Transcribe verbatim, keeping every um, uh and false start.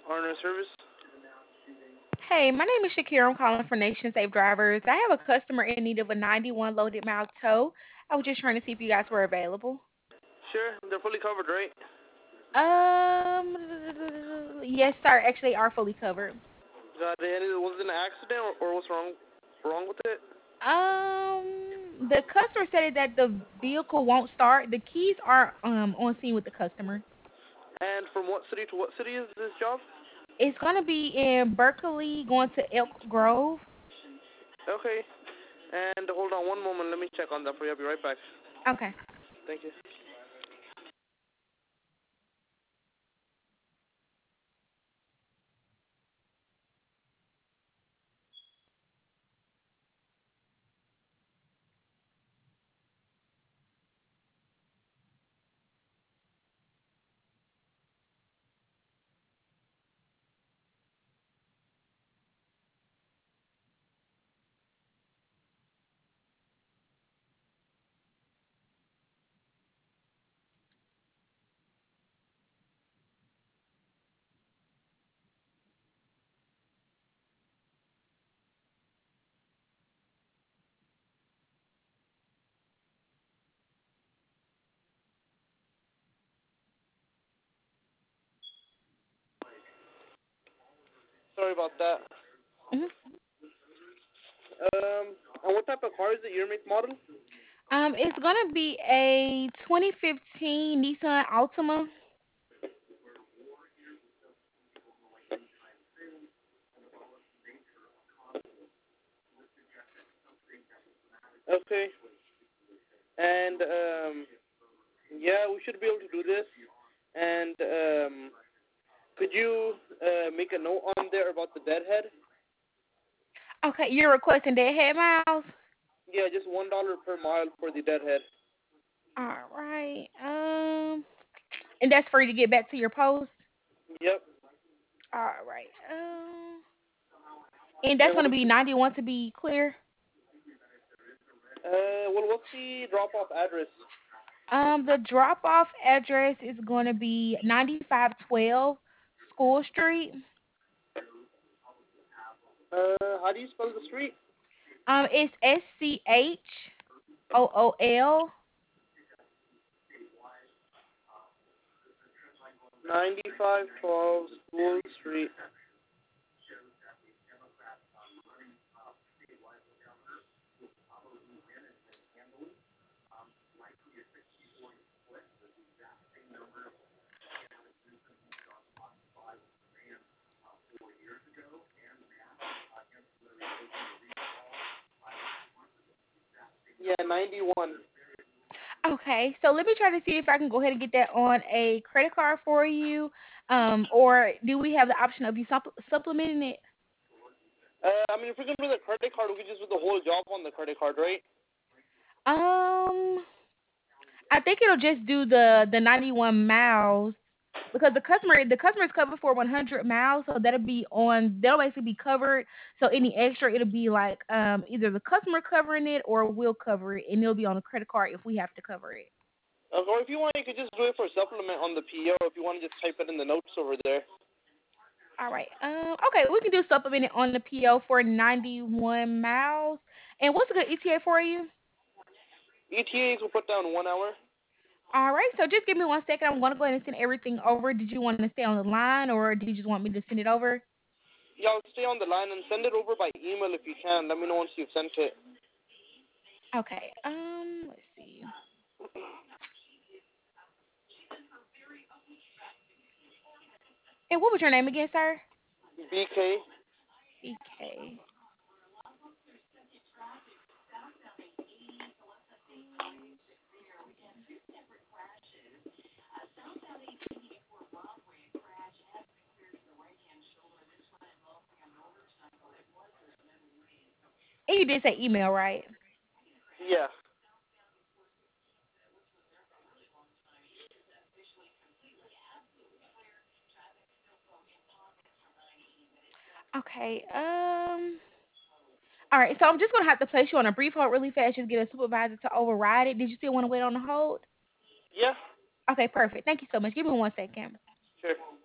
Honor service. Hey, my name is Shakira. I'm calling for Nation Safe Drivers. I have a customer in need of a ninety-one loaded mile tow. I was just trying to see if you guys were available. Sure, they're fully covered, right? Um, yes, sir. Actually, they are fully covered. Got it. And was it an accident or, or what's wrong wrong with it? Um, the customer said that the vehicle won't start. The keys are um on scene with the customer. And from what city to what city is this job? It's gonna be in Berkeley, going to Elk Grove. Okay. And hold on one moment. Let me check on that for you. I'll be right back. Okay. Thank you. Sorry about that. Mhm. Um, and what type of car is it? Your make model? Um, it's gonna be a twenty fifteen Nissan Altima. Okay. And um, yeah, we should be able to do this. And um, could you uh, make a note on there about the deadhead? Okay, you're requesting deadhead miles. Yeah, just one dollar per mile for the deadhead. All right. Um, and that's for you to get back to your post. Yep. All right. Um, and that's And gonna what? be ninety-one to be clear. Uh, well, what's the drop-off address? Um, the drop-off address is gonna be ninety-five twelve School Street. Uh, how do you spell the street? Um, it's S C H O O L. ninety-five twelve School Street. Yeah, ninety-one. Okay, so let me try to see if I can go ahead and get that on a credit card for you. Um, or do we have the option of you supple- supplementing it? Uh, I mean, if we can do the credit card, we can just do the whole job on the credit card, right? Um, I think it'll just do the the ninety-one miles because the customer the customer is covered for one hundred miles, so that'll be on they'll basically be covered. So any extra, it'll be like um either the customer covering it or we'll cover it, and it'll be on a credit card if we have to cover it. Uh, or if you want, you could just do it for supplement on the P O. If you want to just type it in the notes over there. All right. Um. Okay, we can do supplement it on the P O for ninety-one miles. And what's a good E T A for you? E T As will put down one hour. All right. So just give me one second. I'm gonna go ahead and send everything over. Did you want to stay on the line, or did you just want me to send it over? Yeah, I'll stay on the line and send it over by email if you can. Let me know once you've sent it. Okay. Um. Let's see. And what was your name again, sir? B K. B K. And you did say email, right? Yeah. Okay. Um. All right. So I'm just gonna have to place you on a brief hold really fast. Just get a supervisor to override it. Did you still want to wait on the hold? Yeah. Okay. Perfect. Thank you so much. Give me one second. Sure.